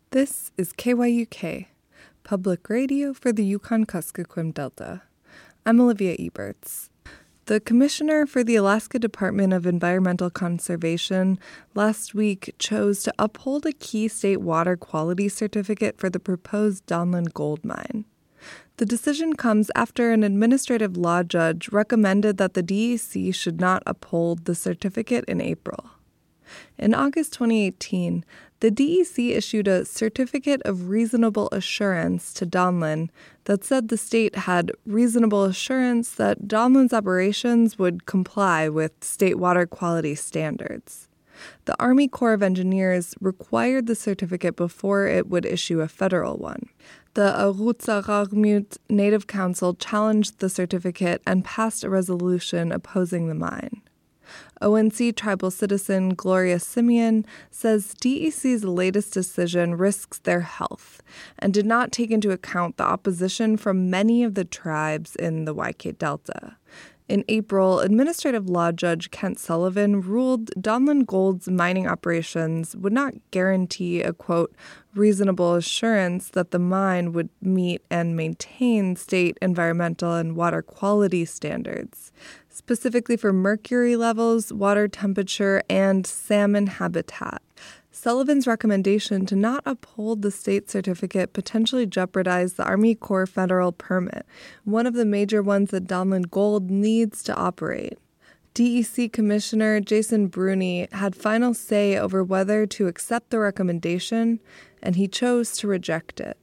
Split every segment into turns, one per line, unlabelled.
This is KYUK, public radio for the Yukon-Kuskokwim Delta. I'm Olivia Eberts. The Commissioner for the Alaska Department of Environmental Conservation last week chose to uphold a key state water quality certificate for the proposed Donlin Gold Mine. The decision comes after an administrative law judge recommended that the DEC should not uphold the certificate in April. In August 2018, the DEC issued a Certificate of Reasonable Assurance to Donlin that said the state had reasonable assurance that Donlin's operations would comply with state water quality standards. The Army Corps of Engineers required the certificate before it would issue a federal one. The Arutsaaragmut Native Council challenged the certificate and passed a resolution opposing the mine. ONC tribal citizen Gloria Simeon says DEC's latest decision risks their health and did not take into account the opposition from many of the tribes in the YK Delta. In April, Administrative Law Judge Kent Sullivan ruled Donlin Gold's mining operations would not guarantee a, quote, reasonable assurance that the mine would meet and maintain state environmental and water quality standards, specifically for mercury levels, water temperature, and salmon habitat. Sullivan's recommendation to not uphold the state certificate potentially jeopardized the Army Corps federal permit, one of the major ones that Donlin Gold needs to operate. DEC Commissioner Jason Bruni had final say over whether to accept the recommendation, and he chose to reject it.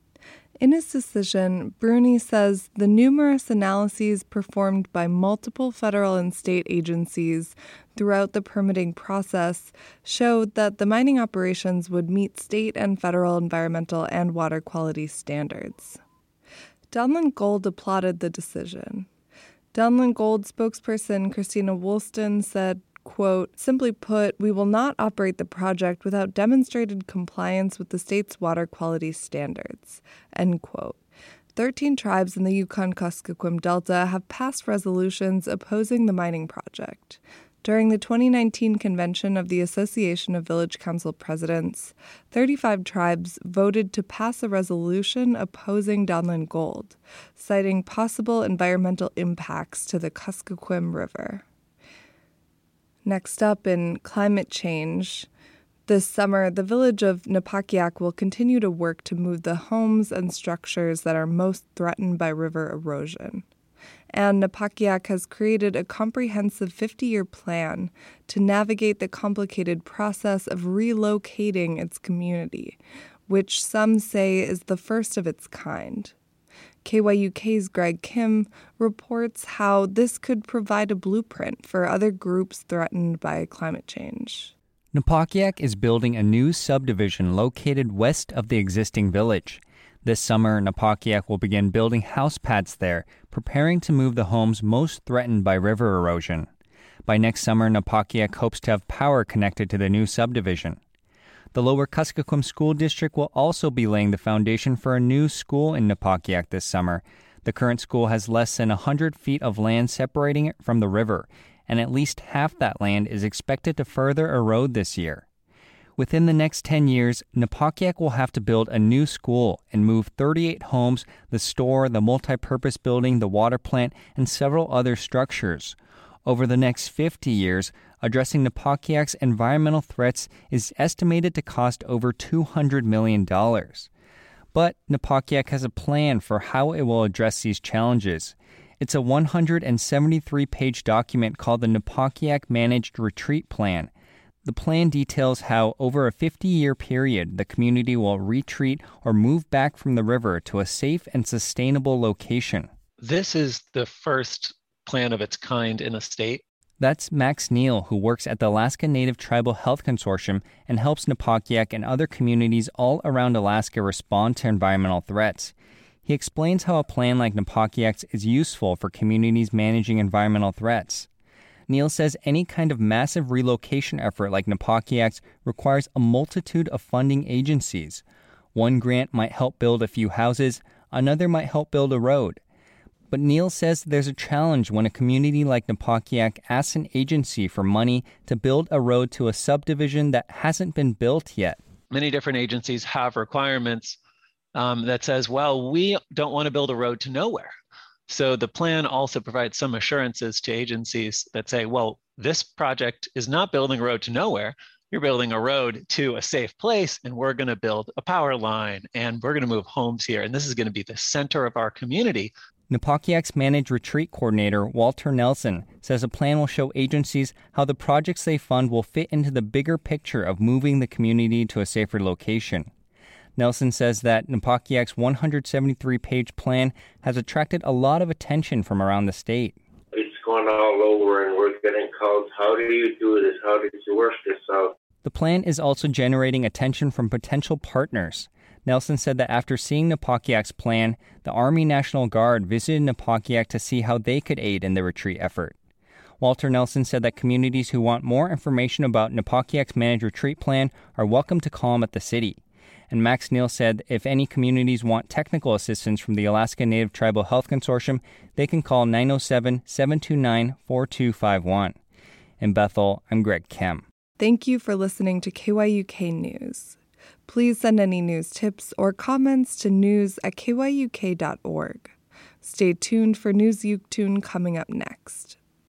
In his decision, Bruni says the numerous analyses performed by multiple federal and state agencies throughout the permitting process showed that the mining operations would meet state and federal environmental and water quality standards. Donlin Gold applauded the decision. Donlin Gold spokesperson Christina Woolston said, quote, simply put, we will not operate the project without demonstrated compliance with the state's water quality standards, end quote. 13 tribes in the Yukon-Kuskokwim Delta have passed resolutions opposing the mining project. During the 2019 convention of the Association of Village Council Presidents, 35 tribes voted to pass a resolution opposing Donlin Gold, citing possible environmental impacts to the Kuskokwim River. Next up, in climate change, this summer, the village of Napakiak will continue to work to move the homes and structures that are most threatened by river erosion. And Napakiak has created a comprehensive 50-year plan to navigate the complicated process of relocating its community, which some say is the first of its kind. KYUK's Greg Kim reports how this could provide a blueprint for other groups threatened by climate change.
Napakiak is building a new subdivision located west of the existing village. This summer, Napakiak will begin building house pads there, preparing to move the homes most threatened by river erosion. By next summer, Napakiak hopes to have power connected to the new subdivision. The Lower Kuskokwim School District will also be laying the foundation for a new school in Napakiak this summer. The current school has less than 100 feet of land separating it from the river, and at least half that land is expected to further erode this year. Within the next 10 years, Napakiak will have to build a new school and move 38 homes, the store, the multi-purpose building, the water plant, and several other structures. Over the next 50 years, addressing Napakiak's environmental threats is estimated to cost over $200 million. But Napakiak has a plan for how it will address these challenges. It's a 173-page document called the Napakiak Managed Retreat Plan. The plan details how, over a 50-year period, the community will retreat or move back from the river to a safe and sustainable location.
This is the first plan of its kind in a state.
That's Max Neal, who works at the Alaska Native Tribal Health Consortium and helps Napakiak and other communities all around Alaska respond to environmental threats. He explains how a plan like Napakiak's is useful for communities managing environmental threats. Neal says any kind of massive relocation effort like Napakiak's requires a multitude of funding agencies. One grant might help build a few houses, another might help build a road. But Neal says there's a challenge when a community like Napakiak asks an agency for money to build a road to a subdivision that hasn't been built yet.
many different agencies have requirements that says, well, we don't want to build a road to nowhere. So the plan also provides some assurances to agencies that say, well, this project is not building a road to nowhere. You're building a road to a safe place, and we're going to build a power line, and we're going to move homes here. And this is going to be the center of our community.
Napakiak's Managed Retreat Coordinator, Walter Nelson, says the plan will show agencies how the projects they fund will fit into the bigger picture of moving the community to a safer location. Nelson says that Napakiak's 173-page plan has attracted a lot of attention from around the state.
It's gone all over, and we're getting calls, how do you do this? How did you work this out?
The plan is also generating attention from potential partners. Nelson said that after seeing Napakiak's plan, the Army National Guard visited Napakiak to see how they could aid in the retreat effort. Walter Nelson said that communities who want more information about Napakiak's Managed Retreat Plan are welcome to call him at the city. And Max Neal said if any communities want technical assistance from the Alaska Native Tribal Health Consortium, they can call 907-729-4251. In Bethel, I'm Greg Kem.
Thank you for listening to KYUK News. Please send any news tips or comments to news@kyuk.org. Stay tuned for News Yuktoon coming up next.